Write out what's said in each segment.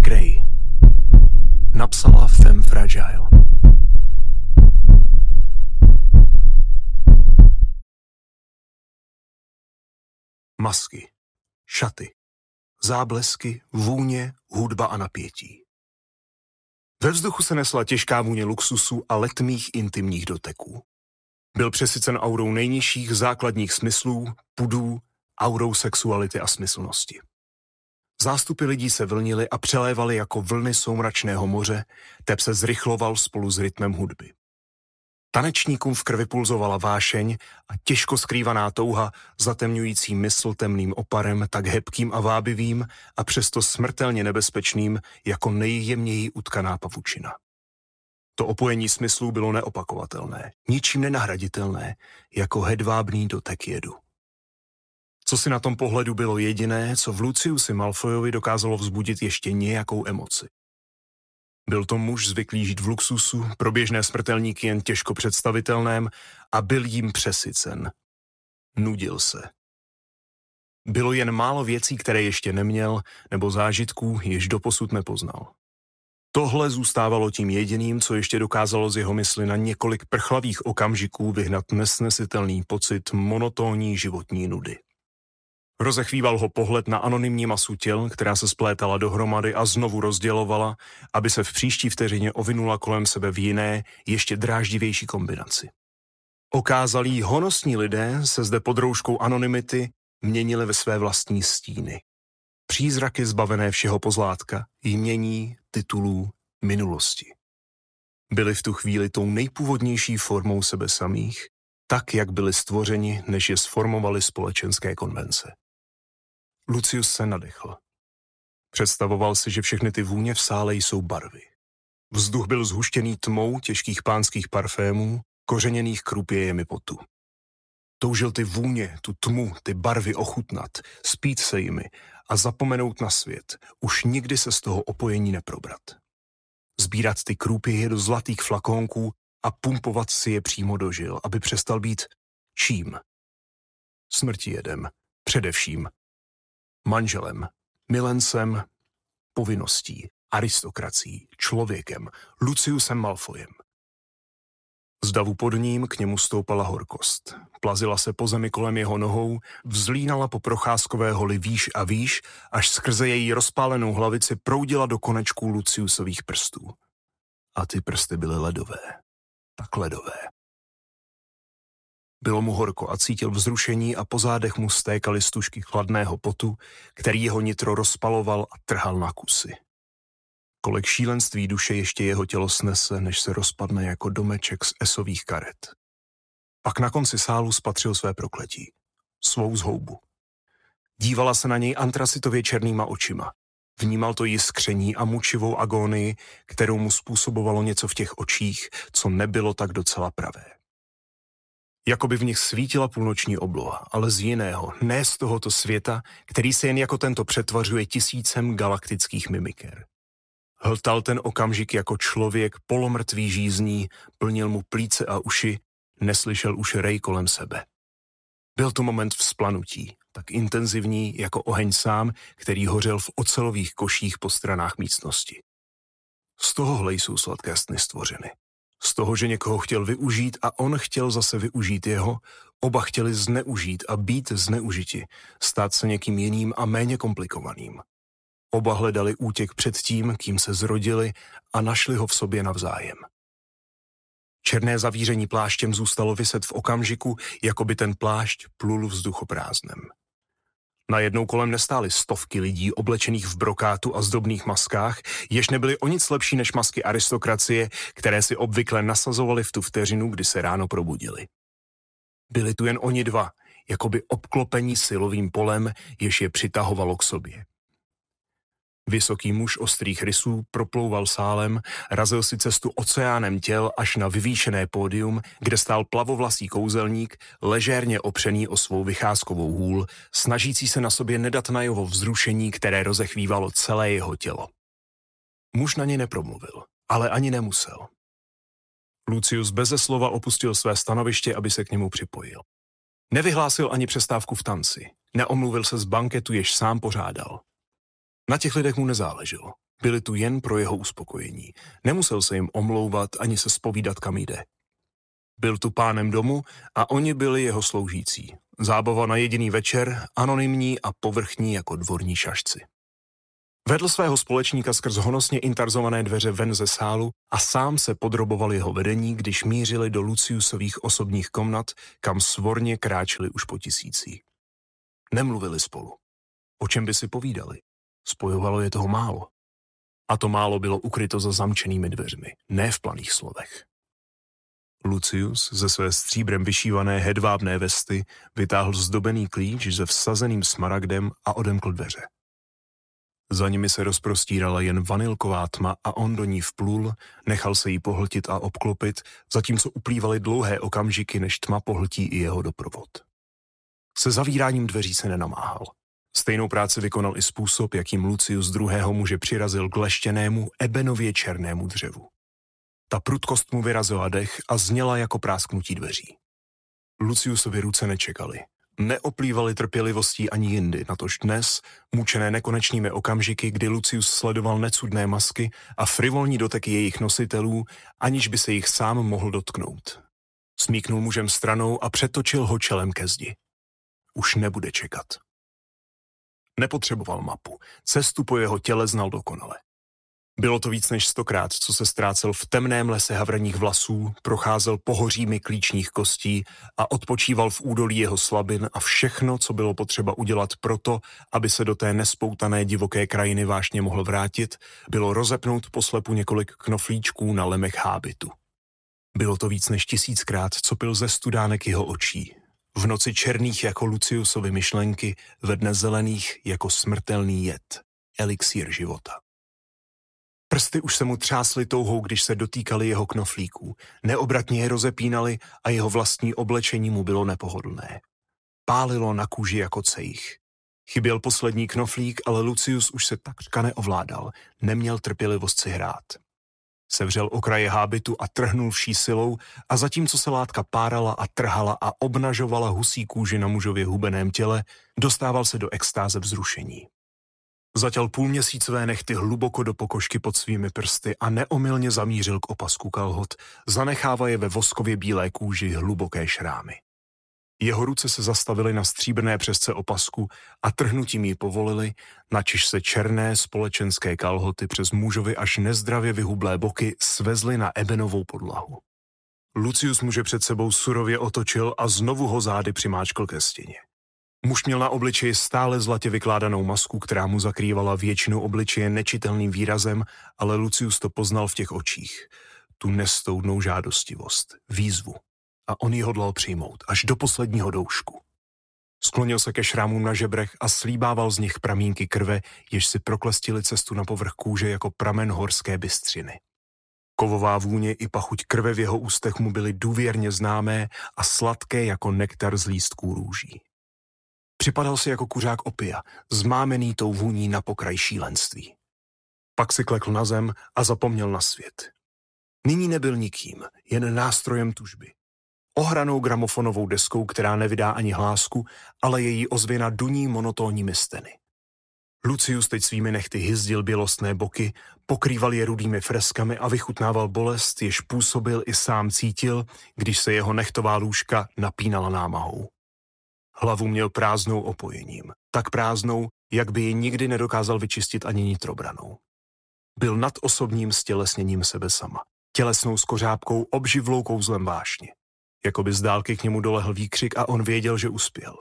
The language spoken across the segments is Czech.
Grey. Napsala Femme Fragile. Masky, šaty, záblesky, vůně, hudba a napětí. Ve vzduchu se nesla těžká vůně luxusu a letmých intimních doteků. Byl přesycen aurou nejnižších základních smyslů, pudů, aurou sexuality a smyslnosti. Zástupy lidí se vlnily a přelévaly jako vlny soumračného moře, tep se zrychloval spolu s rytmem hudby. Tanečníkům v krvi pulzovala vášeň a těžko skrývaná touha, zatemňující mysl temným oparem, tak hebkým a vábivým a přesto smrtelně nebezpečným jako nejjemněji utkaná pavučina. To opojení smyslů bylo neopakovatelné, ničím nenahraditelné, jako hedvábný dotek jedu. Co si na tom pohledu bylo jediné, co v Luciusi Malfoyovi dokázalo vzbudit ještě nějakou emoci. Byl to muž zvyklý žít v luxusu, pro běžné smrtelníky jen těžko představitelném a byl jím přesycen. Nudil se. Bylo jen málo věcí, které ještě neměl, nebo zážitků, jež doposud nepoznal. Tohle zůstávalo tím jediným, co ještě dokázalo z jeho mysli na několik prchlavých okamžiků vyhnat nesnesitelný pocit monotónní životní nudy. Rozechvíval ho pohled na anonymní masu těl, která se splétala dohromady a znovu rozdělovala, aby se v příští vteřině ovinula kolem sebe v jiné, ještě dráždivější kombinaci. Okázalí honosní lidé se zde pod rouškou anonymity měnili ve své vlastní stíny. Přízraky zbavené všeho pozlátka, jmění, titulů, minulosti. Byli v tu chvíli tou nejpůvodnější formou sebe samých, tak, jak byli stvořeni, než je sformovaly společenské konvence. Lucius se nadechl. Představoval si, že všechny ty vůně v sále jsou barvy. Vzduch byl zhuštěný tmou těžkých pánských parfémů, kořeněných krupějemi potu. Toužil ty vůně, tu tmu, ty barvy ochutnat, spít se jimi a zapomenout na svět, už nikdy se z toho opojení neprobrat. Sbírat ty krupěje do zlatých flakónků a pumpovat si je přímo do žil, aby přestal být čím? Smrtijedem, především. Manželem, milencem, povinností, aristokracií, člověkem, Luciusem Malfoyem. Z davu pod ním k němu stoupala horkost. Plazila se po zemi kolem jeho nohou, vzlínala po procházkové holi výš a výš, až skrze její rozpálenou hlavici proudila do konečků Luciusových prstů. A ty prsty byly ledové. Tak ledové. Bylo mu horko a cítil vzrušení a po zádech mu stékaly stužky chladného potu, který jeho nitro rozpaloval a trhal na kusy. Kolik šílenství duše ještě jeho tělo snese, než se rozpadne jako domeček z esových karet. Pak na konci sálu spatřil své prokletí. Svou zhoubu. Dívala se na něj antracitově černýma očima. Vnímal to jiskření a mučivou agónii, kterou mu způsobovalo něco v těch očích, co nebylo tak docela pravé. Jakoby v nich svítila půlnoční obloha, ale z jiného, ne z tohoto světa, který se jen jako tento přetvařuje tisícem galaktických mimiker. Hltal ten okamžik jako člověk polomrtvý žízní, plnil mu plíce a uši, neslyšel už rej kolem sebe. Byl to moment vzplanutí, tak intenzivní jako oheň sám, který hořel v ocelových koších po stranách místnosti. Z tohohle jsou sladké sny stvořeny. Z toho, že někoho chtěl využít a on chtěl zase využít jeho, oba chtěli zneužít a být zneužiti, stát se někým jiným a méně komplikovaným. Oba hledali útěk před tím, kým se zrodili a našli ho v sobě navzájem. Černé zavíření pláštěm zůstalo viset v okamžiku, jako by ten plášť plul vzduchoprázdnem. Najednou kolem nestály stovky lidí oblečených v brokátu a zdobných maskách, jež nebyly o nic lepší než masky aristokracie, které si obvykle nasazovali v tu vteřinu, kdy se ráno probudili. Byli tu jen oni dva, jakoby obklopení silovým polem, jež je přitahovalo k sobě. Vysoký muž ostrých rysů proplouval sálem, razil si cestu oceánem těl až na vyvýšené pódium, kde stál plavovlasý kouzelník, ležérně opřený o svou vycházkovou hůl, snažící se na sobě nedat na jeho vzrušení, které rozechvívalo celé jeho tělo. Muž na něj nepromluvil, ale ani nemusel. Lucius beze slova opustil své stanoviště, aby se k němu připojil. Nevyhlásil ani přestávku v tanci, neomluvil se z banketu, jež sám pořádal. Na těch lidech mu nezáleželo. Byli tu jen pro jeho uspokojení. Nemusel se jim omlouvat ani se zpovídat, kam jde. Byl tu pánem domu a oni byli jeho sloužící. Zábava na jediný večer, anonymní a povrchní jako dvorní šašci. Vedl svého společníka skrz honosně intarzované dveře ven ze sálu a sám se podroboval jeho vedení, když mířili do Luciusových osobních komnat, kam svorně kráčeli už po tisící. Nemluvili spolu. O čem by si povídali? Spojovalo je toho málo. A to málo bylo ukryto za zamčenými dveřmi, ne v planých slovech. Lucius ze své stříbrem vyšívané hedvábné vesty vytáhl zdobený klíč se vsazeným smaragdem a odemkl dveře. Za nimi se rozprostírala jen vanilková tma a on do ní vplul, nechal se jí pohltit a obklopit, zatímco uplývaly dlouhé okamžiky, než tma pohltí i jeho doprovod. Se zavíráním dveří se nenamáhal. Stejnou práci vykonal i způsob, jakým Lucius druhého muže přirazil k leštěnému, ebenově černému dřevu. Ta prudkost mu vyrazila dech a zněla jako prásknutí dveří. Luciusovi ruce nečekaly. Neoplývaly trpělivostí ani jindy, natož dnes, mučené nekonečnými okamžiky, kdy Lucius sledoval necudné masky a frivolní doteky jejich nositelů, aniž by se jich sám mohl dotknout. Smíknul mužem stranou a přetočil ho čelem ke zdi. Už nebude čekat. Nepotřeboval mapu, cestu po jeho těle znal dokonale. Bylo to víc než 100krát, co se ztrácel v temném lese havraních vlasů, procházel pohořími klíčních kostí a odpočíval v údolí jeho slabin a všechno, co bylo potřeba udělat proto, aby se do té nespoutané divoké krajiny vážně mohl vrátit, bylo rozepnout poslepu několik knoflíčků na lemech hábitu. Bylo to víc než 1000krát, co pil ze studánek jeho očí. V noci černých jako Luciusovy myšlenky, ve dne zelených jako smrtelný jed, elixír života. Prsty už se mu třásly touhou, když se dotýkali jeho knoflíků. Neobratně je rozepínali a jeho vlastní oblečení mu bylo nepohodlné. Pálilo na kůži jako cejch. Chyběl poslední knoflík, ale Lucius už se takřka neovládal. Neměl trpělivost si hrát. Sevřel okraje hábitu a trhnul vší silou a zatímco se látka párala a trhala a obnažovala husí kůži na mužově hubeném těle, dostával se do extáze vzrušení. Zatěl půlměsícové nehty hluboko do pokožky pod svými prsty a neomylně zamířil k opasku kalhot, zanechává je ve voskově bílé kůži hluboké šrámy. Jeho ruce se zastavily na stříbrné přesce opasku a trhnutím jí povolili, načež se černé společenské kalhoty přes mužovi až nezdravě vyhublé boky svezly na ebenovou podlahu. Lucius muže před sebou surově otočil a znovu ho zády přimáčkl ke stěně. Muž měl na obličeji stále zlatě vykládanou masku, která mu zakrývala většinu obličeje nečitelným výrazem, ale Lucius to poznal v těch očích. Tu nestoudnou žádostivost, výzvu. A on ji hodlal přijmout, až do posledního doušku. Sklonil se ke šrámům na žebrech a slíbával z nich pramínky krve, jež si proklestily cestu na povrch kůže jako pramen horské bystřiny. Kovová vůně i pachuť krve v jeho ústech mu byly důvěrně známé a sladké jako nektar z lístků růží. Připadal si jako kuřák opia, zmámený tou vůní na pokraj šílenství. Pak si klekl na zem a zapomněl na svět. Nyní nebyl nikým, jen nástrojem tužby. Ohranou gramofonovou deskou, která nevydá ani hlásku, ale její ozvěna duní monotónními steny. Lucius teď svými nehty hyzdil bělostné boky, pokrýval je rudými freskami a vychutnával bolest, jež působil i sám cítil, když se jeho nehtová lůžka napínala námahou. Hlavu měl prázdnou opojením, tak prázdnou, jak by ji nikdy nedokázal vyčistit ani nitrobranou. Byl nad osobním stělesněním sebe sama, tělesnou skořápkou, obživlou kouzlem vášně. Jakoby z dálky k němu dolehl výkřik a on věděl, že uspěl.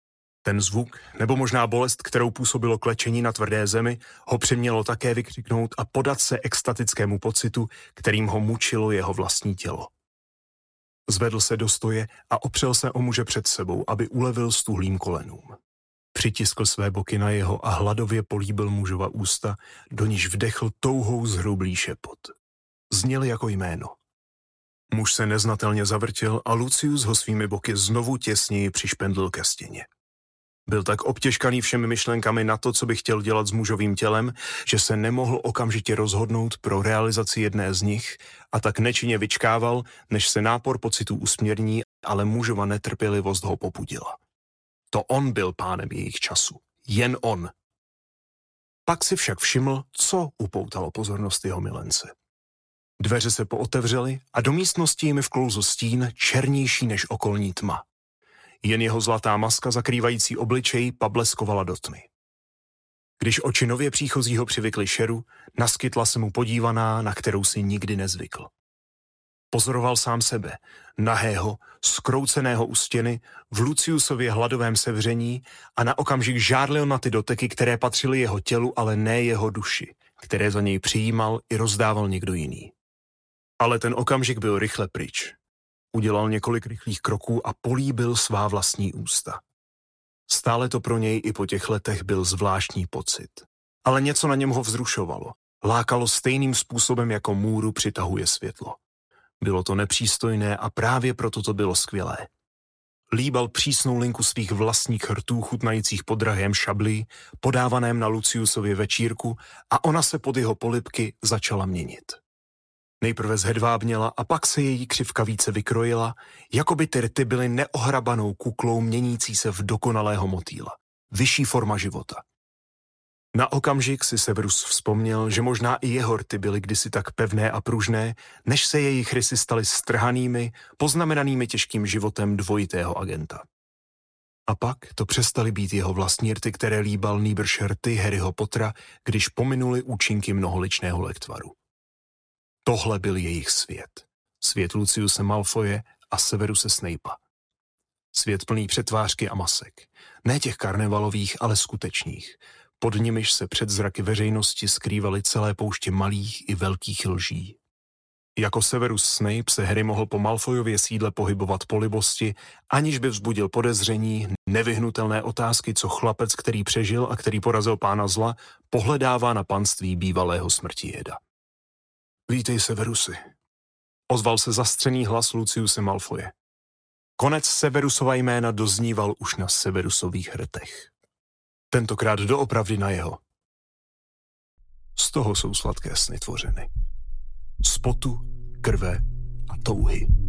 Ten zvuk, nebo možná bolest, kterou působilo klečení na tvrdé zemi, ho přimělo také vykřiknout a podat se extatickému pocitu, kterým ho mučilo jeho vlastní tělo. Zvedl se do stoje a opřel se o muže před sebou, aby ulevil stuhlým kolenům. Přitiskl své boky na jeho a hladově políbil mužova ústa, do níž vdechl touhou zhrublý šepot. Zněl jako jméno. Muž se neznatelně zavrtěl a Lucius ho svými boky znovu těsněji přišpendlil ke stěně. Byl tak obtěžkaný všemi myšlenkami na to, co by chtěl dělat s mužovým tělem, že se nemohl okamžitě rozhodnout pro realizaci jedné z nich a tak nečinně vyčkával, než se nápor pocitů usměrní, ale mužova netrpělivost ho popudila. To on byl pánem jejich času. Jen on. Pak si však všiml, co upoutalo pozornost jeho milence. Dveře se pootevřely a do místnosti jim vklouzl stín černější než okolní tma. Jen jeho zlatá maska zakrývající obličej pableskovala do tmy. Když oči nově příchozího přivykly šeru, naskytla se mu podívaná, na kterou si nikdy nezvykl. Pozoroval sám sebe, nahého, skrouceného u stěny, v Luciusově hladovém sevření a na okamžik žárlil na ty doteky, které patřily jeho tělu, ale ne jeho duši, které za něj přijímal i rozdával někdo jiný. Ale ten okamžik byl rychle pryč. Udělal několik rychlých kroků a políbil svá vlastní ústa. Stále to pro něj i po těch letech byl zvláštní pocit. Ale něco na něm ho vzrušovalo. Lákalo stejným způsobem, jako můru přitahuje světlo. Bylo to nepřístojné a právě proto to bylo skvělé. Líbal přísnou linku svých vlastních rtů chutnajících pod drahém šablí, podávaném na Luciusově večírku a ona se pod jeho polibky začala měnit. Nejprve zhedvábněla a pak se její křivka více vykrojila, jako by ty rty byly neohrabanou kuklou měnící se v dokonalého motýla. Vyšší forma života. Na okamžik si Severus vzpomněl, že možná i jeho rty byly kdysi tak pevné a pružné, než se jejich rysy staly strhanými, poznamenanými těžkým životem dvojitého agenta. A pak to přestaly být jeho vlastní rty, které líbal nýbrž rty Harryho Pottera, když pominuli účinky mnoholičného lektvaru. Tohle byl jejich svět. Svět Luciuse Malfoye a Severuse Snape'a. Svět plný přetvářky a masek. Ne těch karnevalových, ale skutečných. Pod nimiž se před zraky veřejnosti skrývaly celé pouště malých i velkých lží. Jako Severus Snape se Harry mohl po Malfoyově sídle pohybovat po libosti, aniž by vzbudil podezření, nevyhnutelné otázky, co chlapec, který přežil a který porazil pána zla, pohledává na panství bývalého smrtivěda. Vítej, Severusi, ozval se zastřený hlas Luciuse Malfoye. Konec Severusova jména dozníval už na Severusových rtech. Tentokrát doopravdy na jeho. Z toho jsou sladké sny tvořeny. Z potu, krve a touhy.